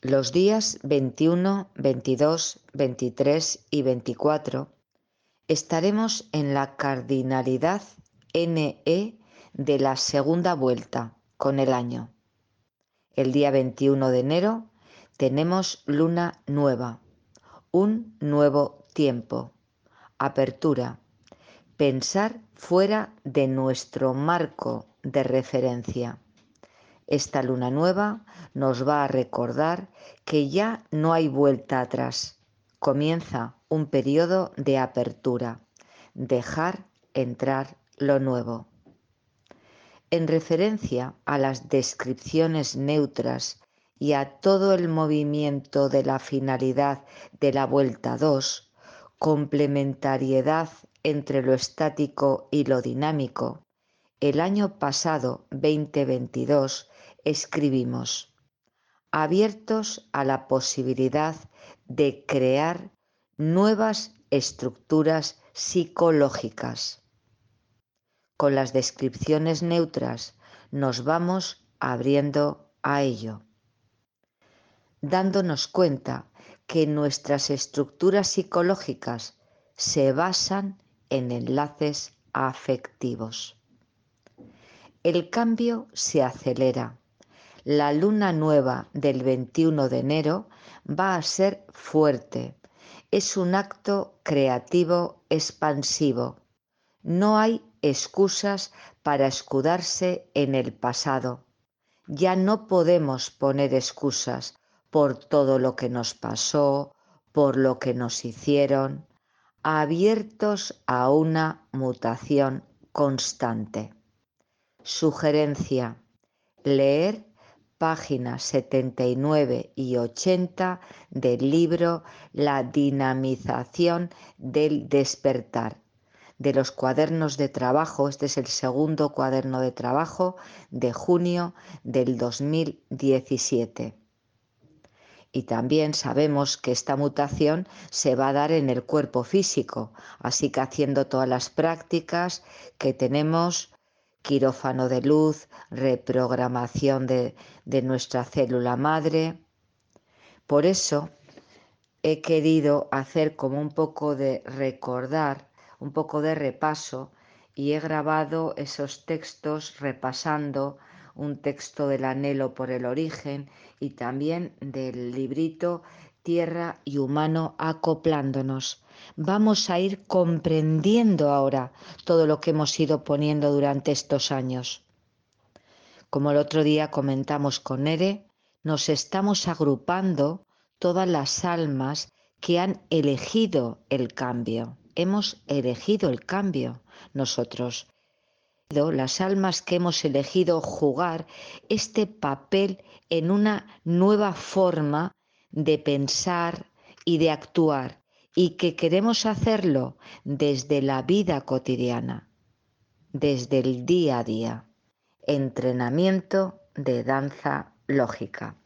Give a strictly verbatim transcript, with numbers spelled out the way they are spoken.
Los días veintiuno, veintidós, veintitrés y veinticuatro estaremos en la cardinalidad N E de la segunda vuelta con el año. El día veintiuno de enero tenemos luna nueva, un nuevo tiempo, apertura, pensar fuera de nuestro marco de referencia. Esta luna nueva nos va a recordar que ya no hay vuelta atrás. Comienza un periodo de apertura, dejar entrar lo nuevo. En referencia a las descripciones neutras y a todo el movimiento de la finalidad de la vuelta dos, complementariedad entre lo estático y lo dinámico, el año pasado, veinte veintidós, escribimos: abiertos a la posibilidad de crear nuevas estructuras psicológicas. Con las descripciones neutras nos vamos abriendo a ello, dándonos cuenta que nuestras estructuras psicológicas se basan en enlaces afectivos. El cambio se acelera. La luna nueva del veintiuno de enero va a ser fuerte. Es un acto creativo expansivo. No hay excusas para escudarse en el pasado. Ya no podemos poner excusas por todo lo que nos pasó, por lo que nos hicieron, abiertos a una mutación constante. Sugerencia: leer páginas setenta y nueve y ochenta del libro La dinamización del despertar, de los cuadernos de trabajo. Este es el segundo cuaderno de trabajo de junio del dos mil diecisiete. Y también sabemos que esta mutación se va a dar en el cuerpo físico, así que haciendo todas las prácticas que tenemos, quirófano de luz, reprogramación de, de nuestra célula madre. Por eso he querido hacer como un poco de recordar, un poco de repaso, y he grabado esos textos repasando un texto del anhelo por el origen y también del librito Tierra y humano acoplándonos. Vamos a ir comprendiendo ahora todo lo que hemos ido poniendo durante estos años. Como el otro día comentamos con Nere, nos estamos agrupando todas las almas que han elegido el cambio. Hemos elegido el cambio nosotros. Las almas que hemos elegido jugar este papel en una nueva forma de pensar y de actuar, y que queremos hacerlo desde la vida cotidiana, desde el día a día. Entrenamiento de danza lógica.